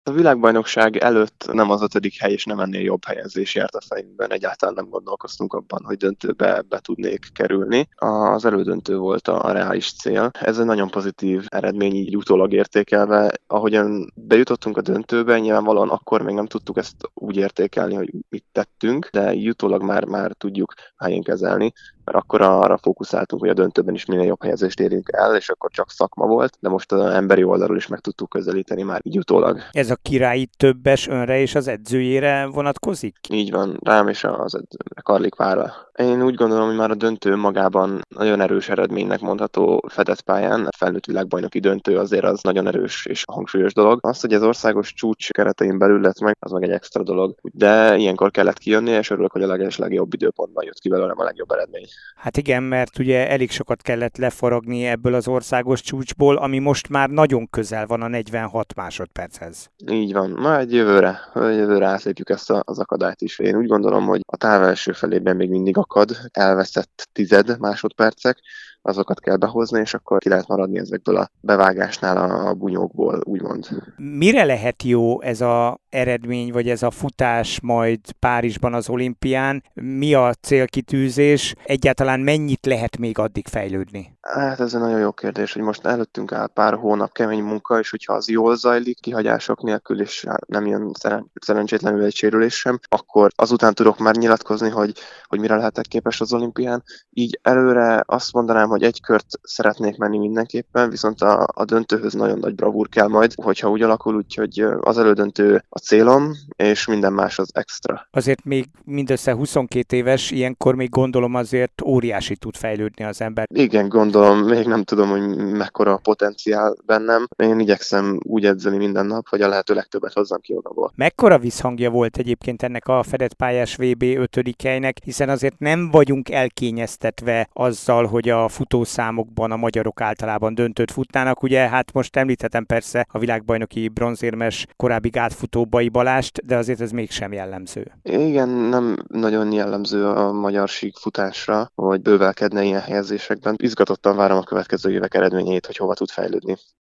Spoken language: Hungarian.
A világbajnokság előtt nem az 5. hely és nem ennél jobb helyezés járt a fejünkben. Egyáltalán nem gondolkoztunk abban, hogy döntőbe be tudnék kerülni. Az elődöntő volt a reális cél. Ez egy nagyon pozitív eredmény így utólag értékelve. Ahogyan bejutottunk a döntőbe, nyilvánvalóan akkor még nem tudtuk ezt úgy értékelni, hogy mit tettünk, de így utólag már tudjuk helyén kezelni, mert akkor arra fókuszáltunk, hogy a döntőben is minél jobb helyezést érjünk el, és akkor csak szakma volt, de most az emberi oldalról is meg tudtuk közelíteni már így utólag. Ez a királyi többes önre és az edzőjére vonatkozik? Így van, rám és az edzőmre, Karlik Várra. Én úgy gondolom, hogy már a döntő magában nagyon erős eredménynek mondható fedett pályán. A felnőtt világbajnoki döntő azért az nagyon erős és hangsúlyos dolog. Az, hogy ez országos csúcs keretein belül lett meg, az meg egy extra dolog. De ilyenkor kellett kijönni, és örülök, hogy a legjobb időpontban jött ki belőlem a legjobb eredmény. Hát igen, mert ugye elég sokat kellett leforogni ebből az országos csúcsból, ami most már nagyon közel van a 46 másodperchez. Így van. Majd jövőre átlépjük ezt az akadályt is. Én úgy gondolom, hogy a táv első felében még mindig akad, elveszett 10 másodpercek, azokat kell behozni, és akkor ki lehet maradni ezekből a bevágásnál, a bunyókból, úgymond. Mire lehet jó ez a eredmény, vagy ez a futás majd Párizsban az olimpián? Mi a célkitűzés? Egyáltalán mennyit lehet még addig fejlődni? Hát ez egy nagyon jó kérdés, hogy most előttünk áll pár hónap kemény munka, és hogyha az jól zajlik, kihagyások nélkül, és nem jön szerencsétlenül egy sérülés sem, akkor azután tudok már nyilatkozni, hogy mire lehetek képes az olimpián. Így előre azt mondanám, hogy egy kört szeretnék menni mindenképpen, viszont a döntőhöz nagyon nagy bravúr kell majd, hogyha úgy alakul, úgyhogy az elődöntő a célom, és minden más az extra. Azért még mindössze 22 éves, ilyenkor még gondolom azért óriási tud fejlődni az ember. Igen, gondolom, még nem tudom, hogy mekkora a potenciál bennem. Én igyekszem úgy edzeni minden nap, hogy a lehető legtöbbet hozzam ki magamból. Mekkora visszhangja volt egyébként ennek a fedett pályás VB 5. helynek, hiszen azért nem vagyunk elkényeztetve azzal, hogy a futószámokban a magyarok általában döntőt futnának. Ugye hát most említhetem persze a világbajnoki bronzérmes korábbi gátfutó Bai Balást, de azért ez mégsem jellemző. Igen, nem nagyon jellemző a magyar síkfutásra, hogy bővelkedne ilyen helyezésekben. Izgatottan várom a következő évek eredményeit, hogy hova tud fejlődni.